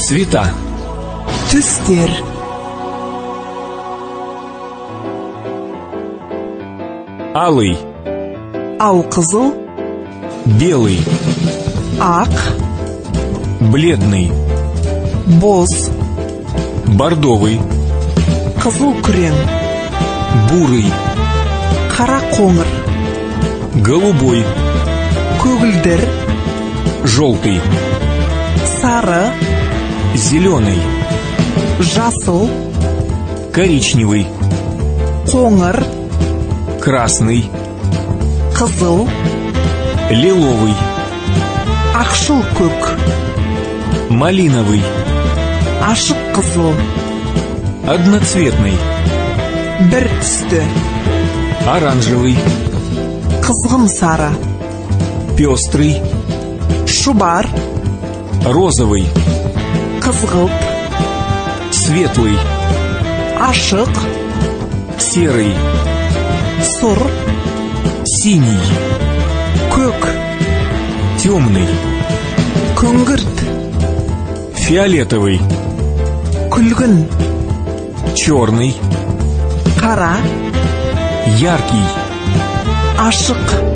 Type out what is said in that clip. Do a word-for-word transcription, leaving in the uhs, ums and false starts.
Цвета. Түстер. Алый, Алқызыл, белый, ақ, бледный, боз, бордовый, қызыл күрең, бурый, қара қоңыр, голубой, көгілдір, желтый, сары, зеленый, жасыл, коричневый, қоңыр, красный, қызыл, лиловый, ақшыл көк, малиновый, ашық қызыл, одноцветный, бір түсті, оранжевый, қызғым сары, пестрый, шұбар, розовый, қызғылт, светлый, ашық, серый, сұр, синий, көк, темный, күңгірт, фиолетовый, күлгін, черный, қара, яркий, ашық.